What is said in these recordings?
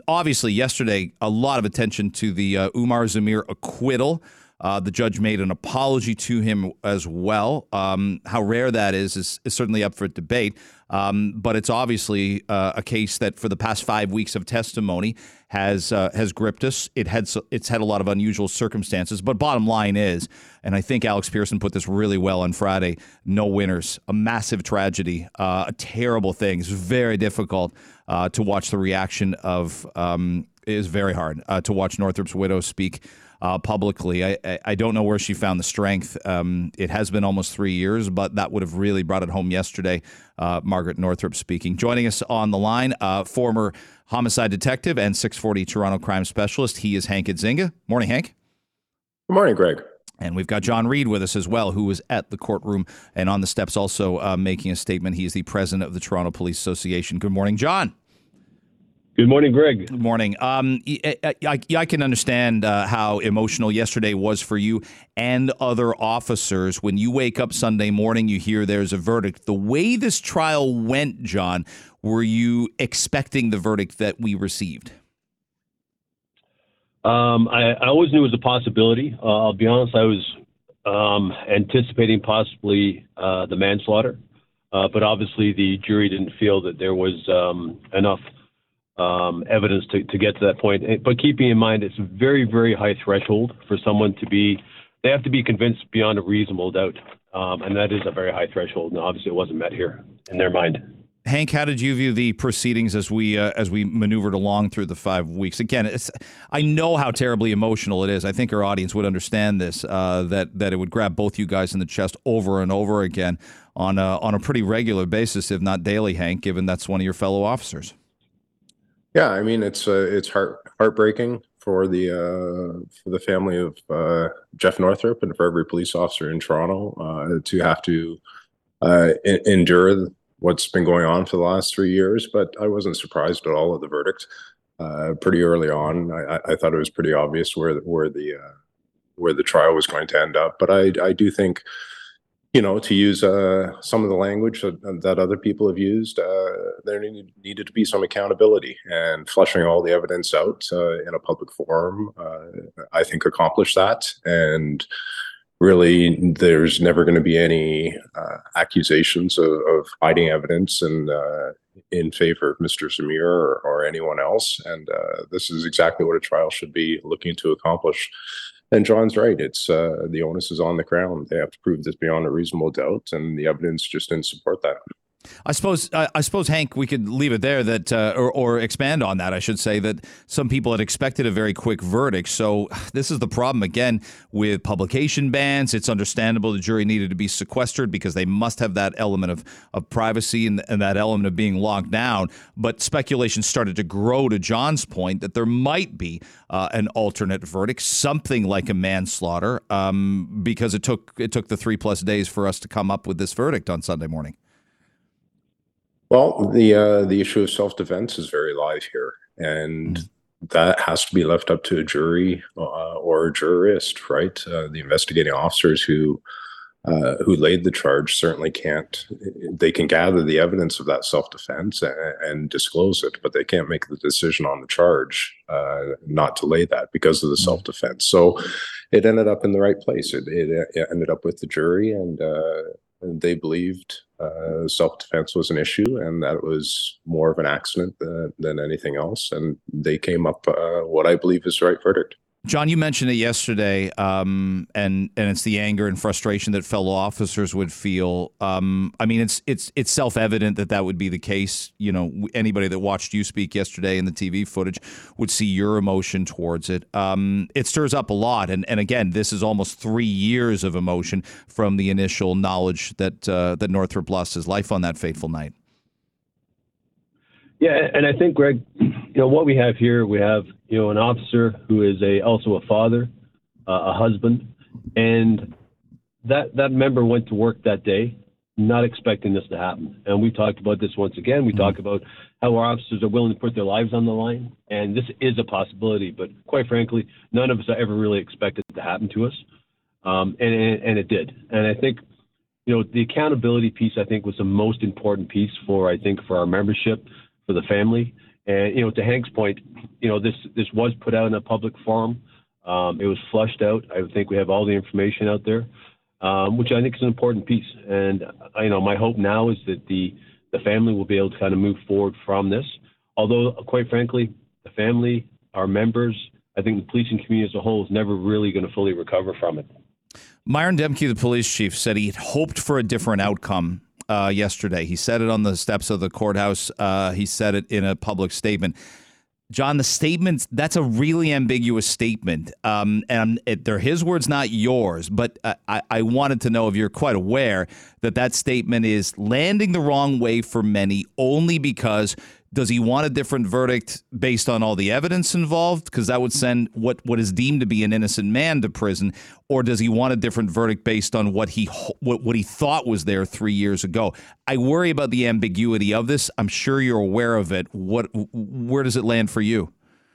obviously, yesterday, a lot of attention to the Umar Zamir acquittal. The judge made an apology to him as well. How rare that is certainly up for debate. But it's obviously a case that for the past 5 weeks of testimony has gripped us. It's had a lot of unusual circumstances. But bottom line is, and I think Alex Pearson put this really well on Friday, no winners, a massive tragedy, a terrible thing. It's very difficult to watch the reaction of it is very hard to watch Northrup's widow speak publicly. I don't know where she found the strength. It has been almost 3 years, but that would have really brought it home yesterday. Margaret Northrup speaking. Joining us on the line, former homicide detective and 640 Toronto crime specialist. He is Hank Idzinga. Morning, Hank. Good morning, Greg. And we've got John Reed with us as well, who was at the courtroom and on the steps also making a statement. He is the president of the Toronto Police Association. Good morning, John. Good morning, Greg. Good morning. I can understand how emotional yesterday was for you and other officers. When you wake up Sunday morning, you hear there's a verdict. The way this trial went, John, were you expecting the verdict that we received? I always knew it was a possibility. I'll be honest, I was anticipating possibly the manslaughter, but obviously the jury didn't feel that there was enough evidence to get to that point. But keeping in mind, it's a very, very high threshold for someone they have to be convinced beyond a reasonable doubt. And that is a very high threshold. And obviously it wasn't met here in their mind. Hank, how did you view the proceedings as we maneuvered along through the 5 weeks? Again, I know how terribly emotional it is. I think our audience would understand this, that it would grab both you guys in the chest over and over again on a pretty regular basis, if not daily, Hank, given that's one of your fellow officers. Yeah, I mean it's heartbreaking for the family of Jeff Northrup and for every police officer in Toronto to have to endure what's been going on for the last 3 years. But I wasn't surprised at all at the verdict. Pretty early on, I thought it was pretty obvious where the trial was going to end up. But I do think, to use some of the language that other people have used, there needed to be some accountability, and flushing all the evidence out in a public forum, I think accomplished that. And really, there's never going to be any accusations of hiding evidence and in favor of Mr. Zamir or anyone else. And this is exactly what a trial should be looking to accomplish. And John's right. It's the onus is on the Crown. They have to prove this beyond a reasonable doubt, and the evidence just didn't support that. I suppose, Hank, we could leave it there that, or expand on that, I should say, that some people had expected a very quick verdict. So this is the problem, again, with publication bans. It's understandable the jury needed to be sequestered because they must have that element of privacy and that element of being locked down. But speculation started to grow, to John's point, that there might be an alternate verdict, something like a manslaughter, because it took the 3+ days for us to come up with this verdict on Sunday morning. Well, the issue of self-defense is very live here, and that has to be left up to a jury or a jurist, right? The investigating officers who laid the charge certainly can't. They can gather the evidence of that self-defense and disclose it, but they can't make the decision on the charge not to lay that because of the self-defense. So it ended up in the right place. It ended up with the jury, and they believed self-defense was an issue and that it was more of an accident than anything else. And they came up what I believe is the right verdict. John, you mentioned it yesterday, and it's the anger and frustration that fellow officers would feel. I mean, it's self-evident that would be the case. Anybody that watched you speak yesterday in the TV footage would see your emotion towards it. It stirs up a lot, and again, this is almost 3 years of emotion from the initial knowledge that Northrup lost his life on that fateful night. Yeah, and I think, Greg, what we have here, we have, an officer who is also a father, a husband, and that member went to work that day not expecting this to happen. And we talked about this once again. We talk about how our officers are willing to put their lives on the line, and this is a possibility. But quite frankly, none of us ever really expected it to happen to us, and it did. And I think, the accountability piece, I think, was the most important piece for our membership, for the family, And, to Hank's point, this was put out in a public forum. It was flushed out. I think we have all the information out there, which I think is an important piece. And, my hope now is that the family will be able to kind of move forward from this. Although, quite frankly, the family, our members, I think the policing community as a whole is never really going to fully recover from it. Myron Demke, the police chief, said he had hoped for a different outcome yesterday. He said it on the steps of the courthouse. He said it in a public statement. John, the statement, that's a really ambiguous statement. And they're his words, not yours. But I wanted to know if you're quite aware that statement is landing the wrong way for many only because does he want a different verdict based on all the evidence involved? Because that would send what is deemed to be an innocent man to prison. Or does he want a different verdict based on what he thought was there 3 years ago? I worry about the ambiguity of this. I'm sure you're aware of it. Where does it land for you?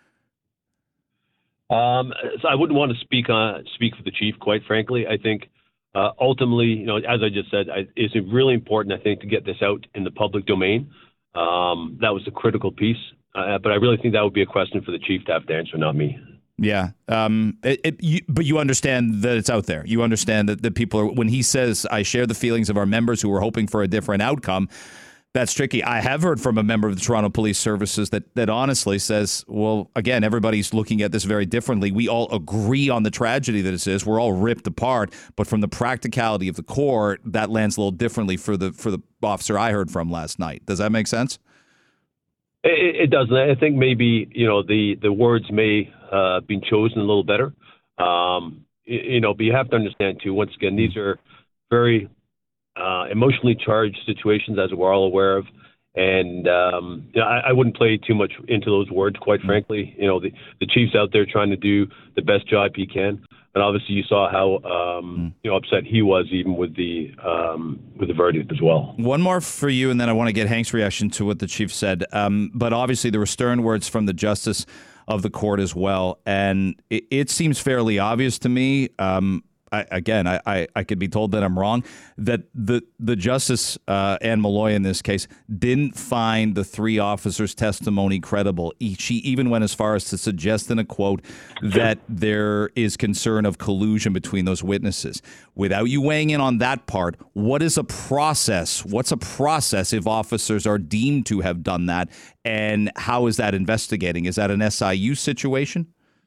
So I wouldn't want to speak for the chief, quite frankly. I think ultimately, as I just said, it's really important, I think, to get this out in the public domain. That was a critical piece, but I really think that would be a question for the chief to have to answer, not me. Yeah, but you understand that it's out there. You understand that people are, when he says, I share the feelings of our members who were hoping for a different outcome, that's tricky. I have heard from a member of the Toronto Police Services that honestly says, well, again, everybody's looking at this very differently. We all agree on the tragedy that it is. We're all ripped apart. But from the practicality of the court, that lands a little differently for the officer I heard from last night. Does that make sense? It does. And I think maybe, the words may have been chosen a little better. But you have to understand, too, once again, these are very emotionally charged situations, as we're all aware of. And I wouldn't play too much into those words, quite frankly. The chief's out there trying to do the best job he can. And obviously you saw how upset he was even with the verdict as well. One more for you, and then I want to get Hank's reaction to what the chief said. But obviously there were stern words from the justice of the court as well. And it seems fairly obvious to me, I could be told that I'm wrong, that the Justice, Anne Malloy in this case, didn't find the three officers' testimony credible. She even went as far as to suggest in a quote that there is concern of collusion between those witnesses. Without you weighing in on that part, what is a process? What's a process if officers are deemed to have done that? And how is that investigating? Is that an SIU situation?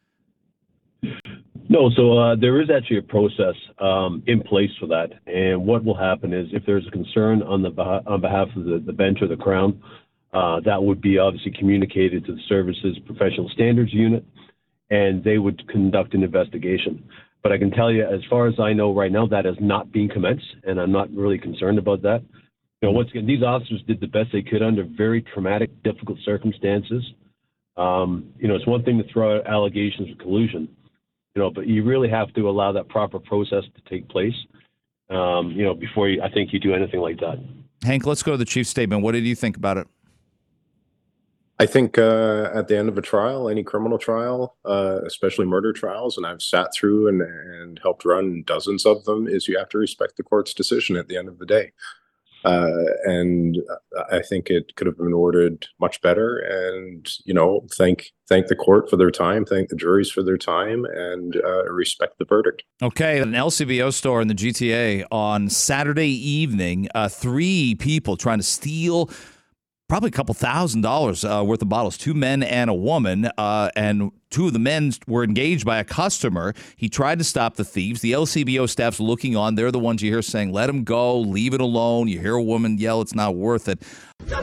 No, so there is actually a process in place for that. And what will happen is if there's a concern on behalf of the bench or the Crown, that would be obviously communicated to the service's professional standards unit, and they would conduct an investigation. But I can tell you, as far as I know right now, that has not been commenced, and I'm not really concerned about that. Once again, these officers did the best they could under very traumatic, difficult circumstances. It's one thing to throw out allegations of collusion, but you really have to allow that proper process to take place, before I think you do anything like that. Hank, let's go to the chief's statement. What did you think about it? I think at the end of a trial, any criminal trial, especially murder trials, and I've sat through and helped run dozens of them, is you have to respect the court's decision at the end of the day. And I think it could have been ordered much better. And, thank the court for their time, thank the juries for their time, and respect the verdict. Okay. An LCBO store in the GTA on Saturday evening, 3 people trying to steal probably a couple $1,000s worth of bottles, 2 men and a woman, and 2 of the men were engaged by a customer. He tried to stop the thieves. The LCBO staff's looking on. They're the ones you hear saying, let him go, leave it alone. You hear a woman yell, it's not worth it. Let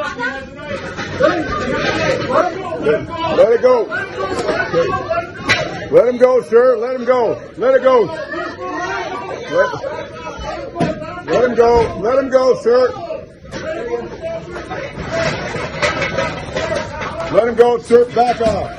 it go. Let him go, sir. Let him go. Let it go. Let him go. Let him go, sir. Let him go, sir. Back off.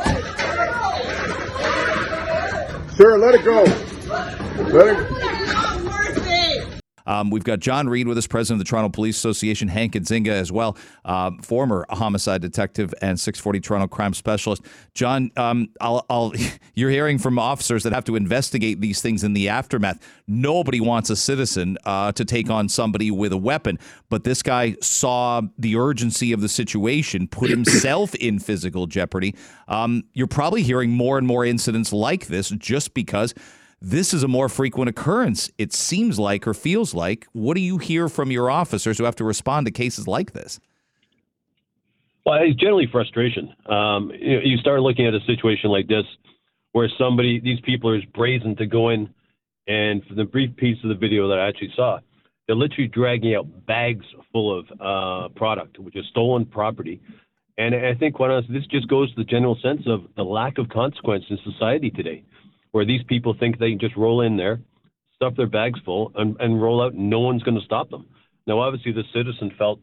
Sir, let it go. Let him. We've got John Reed with us, president of the Toronto Police Association, Hank Nzinga as well, former homicide detective and 640 Toronto crime specialist. John, you're hearing from officers that have to investigate these things in the aftermath. Nobody wants a citizen to take on somebody with a weapon, but this guy saw the urgency of the situation, put himself in physical jeopardy. You're probably hearing more and more incidents like this just because this is a more frequent occurrence, it seems like, or feels like. What do you hear from your officers who have to respond to cases like this? Well, it's generally frustration. You start looking at a situation like this where these people are brazen to go in, and for the brief piece of the video that I actually saw, they're literally dragging out bags full of product, which is stolen property. And I think, quite honestly, this just goes to the general sense of the lack of consequence in society today, where these people think they can just roll in there, stuff their bags full, and roll out, and no one's going to stop them. Now, obviously, the citizen felt,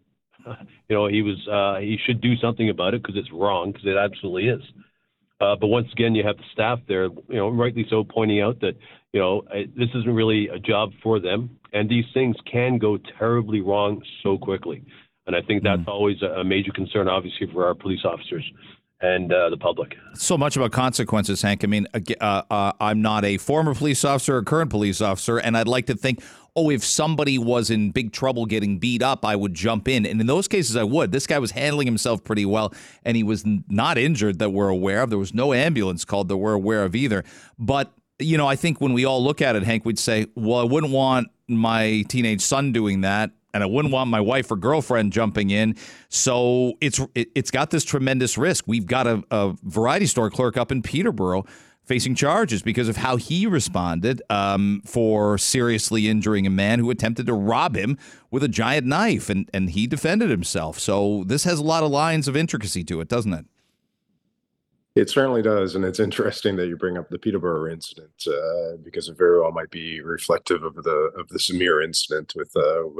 he should do something about it because it's wrong, because it absolutely is. But once again, you have the staff there, rightly so, pointing out that, this isn't really a job for them, and these things can go terribly wrong so quickly. And I think that's always a major concern, obviously, for our police officers and the public. So much about consequences, Hank. I mean, I'm not a former police officer or current police officer, and I'd like to think, if somebody was in big trouble getting beat up, I would jump in. And in those cases, I would. This guy was handling himself pretty well, and he was not injured that we're aware of. There was no ambulance called that we're aware of either. But, I think when we all look at it, Hank, we'd say, well, I wouldn't want my teenage son doing that, and I wouldn't want my wife or girlfriend jumping in. So it's got this tremendous risk. We've got a variety store clerk up in Peterborough facing charges because of how he responded for seriously injuring a man who attempted to rob him with a giant knife, and he defended himself. So this has a lot of lines of intricacy to it, doesn't it? It certainly does, and it's interesting that you bring up the Peterborough incident because it very well might be reflective of the Zamir incident with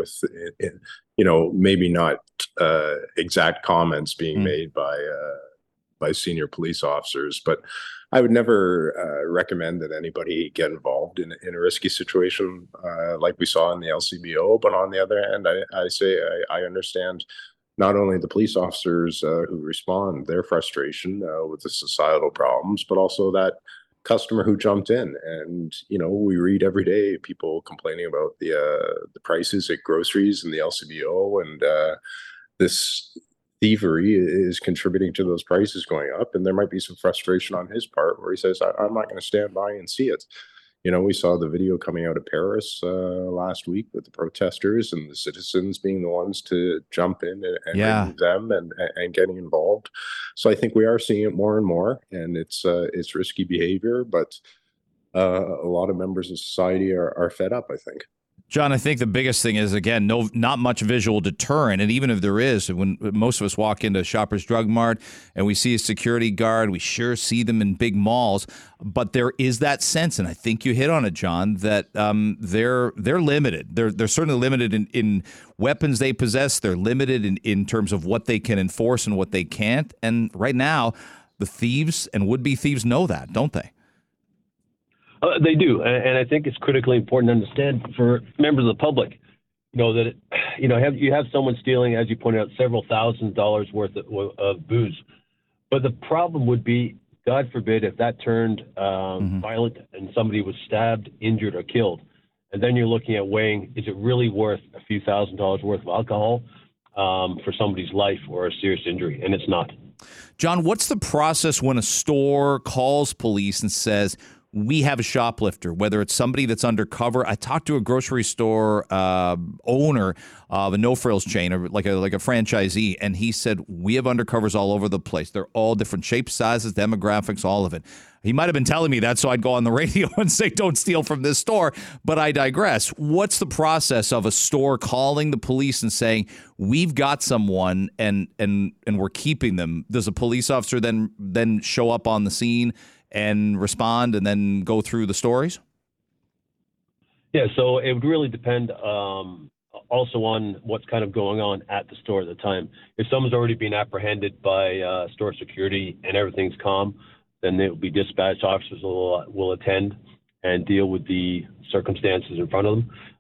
maybe not exact comments being made by senior police officers, but I would never recommend that anybody get involved in a risky situation like we saw in the LCBO. But on the other hand, I understand not only the police officers who respond, their frustration with the societal problems, but also that customer who jumped in. And, we read every day people complaining about the prices at groceries and the LCBO, and this thievery is contributing to those prices going up. And there might be some frustration on his part where he says, I'm not going to stand by and see it. We saw the video coming out of Paris last week with the protesters and the citizens being the ones to jump in and remove them and getting involved. So I think we are seeing it more and more, and it's risky behavior, but a lot of members of society are fed up, I think. John, I think the biggest thing is, again, not much visual deterrent. And even if there is, when most of us walk into Shoppers Drug Mart and we see a security guard, we sure see them in big malls. But there is that sense, and I think you hit on it, John, that they're limited. They're certainly limited in weapons they possess. They're limited in terms of what they can enforce and what they can't. And right now, the thieves and would-be thieves know that, don't they? They do, and I think it's critically important to understand for members of the public, that you have someone stealing, as you pointed out, several $1,000s worth of booze, but the problem would be, God forbid, if that turned violent and somebody was stabbed, injured, or killed, and then you're looking at weighing, is it really worth a few $1,000s worth of alcohol for somebody's life or a serious injury? And it's not. John, what's the process when a store calls police and says, we have a shoplifter, whether it's somebody that's undercover? I talked to a grocery store owner of a no-frills chain, or like a franchisee, and he said, we have undercovers all over the place. They're all different shapes, sizes, demographics, all of it. He might have been telling me that so I'd go on the radio and say, don't steal from this store, but I digress. What's the process of a store calling the police and saying, we've got someone and we're keeping them? Does a police officer then show up on the scene and respond and then go through the stories? Yeah, so it would really depend also on what's kind of going on at the store at the time. If someone's already been apprehended by store security and everything's calm, then it will be dispatched. Officers will attend and deal with the circumstances in front of them.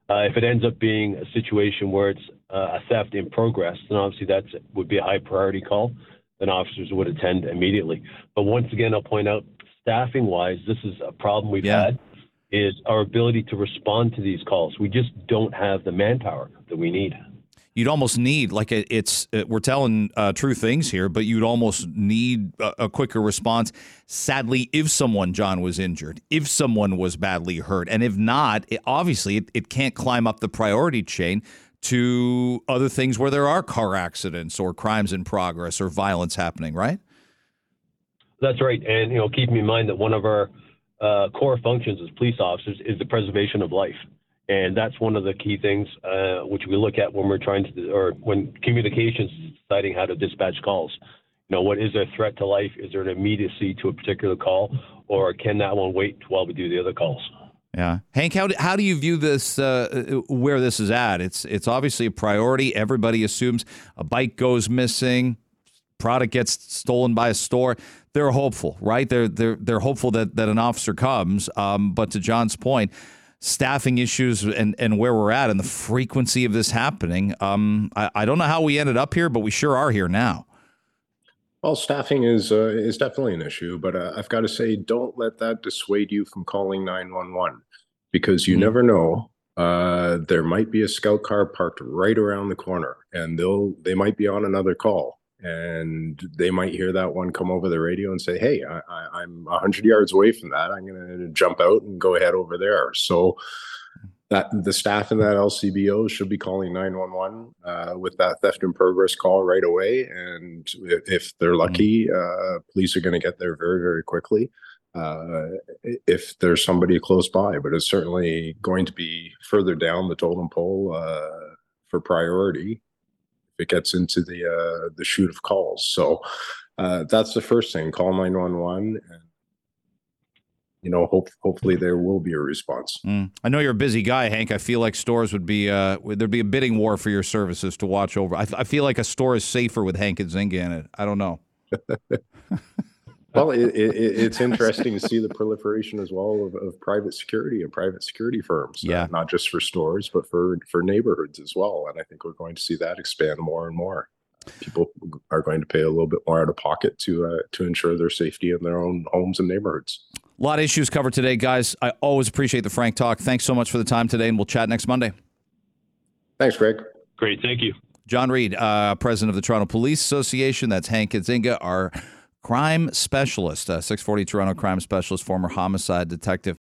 If it ends up being a situation where it's a theft in progress, then obviously that would be a high priority call. Then officers would attend immediately. But once again, I'll point out, staffing-wise, this is a problem we've had, is our ability to respond to these calls. We just don't have the manpower that we need. You'd almost need, like, we're telling true things here, but you'd almost need a quicker response. Sadly, if someone, John, was injured, if someone was badly hurt, and if not, it can't climb up the priority chain to other things where there are car accidents or crimes in progress or violence happening, right? That's right. And, keep in mind that one of our core functions as police officers is the preservation of life. And that's one of the key things which we look at when we're when communications is deciding how to dispatch calls. What is their threat to life? Is there an immediacy to a particular call, or can that one wait while we do the other calls? Yeah. Hank, how do you view this, where this is at? It's obviously a priority. Everybody assumes a bike goes missing, product gets stolen by a store. They're hopeful, right? They're hopeful that an officer comes. But to John's point, staffing issues and where we're at and the frequency of this happening, I don't know how we ended up here, but we sure are here now. Well, staffing is definitely an issue, but I've got to say, don't let that dissuade you from calling 911, because you never know. There might be a scout car parked right around the corner, and they might be on another call, and they might hear that one come over the radio and say, "Hey, I'm 100 yards away from that. I'm going to jump out and go ahead over there." So that the staff in that LCBO should be calling 911 with that theft in progress call right away. And if they're lucky, police are going to get there very, very quickly if there's somebody close by. But it's certainly going to be further down the totem pole for priority if it gets into the chute of calls. So that's the first thing. Call 911 and hopefully there will be a response. I know you're a busy guy, Hank. I feel like stores would be there'd be a bidding war for your services to watch over. I feel like a store is safer with Hank and Zinga in it. I don't know. Well, it's interesting to see the proliferation as well of private security and private security firms. Not just for stores, but for neighborhoods as well. And I think we're going to see that expand more and more. People are going to pay a little bit more out of pocket to ensure their safety in their own homes and neighborhoods. A lot of issues covered today, guys. I always appreciate the frank talk. Thanks so much for the time today, and we'll chat next Monday. Thanks, Greg. Great. Thank you. John Reid, president of the Toronto Police Association. That's Hank Nzinga, our crime specialist, 640 Toronto crime specialist, former homicide detective.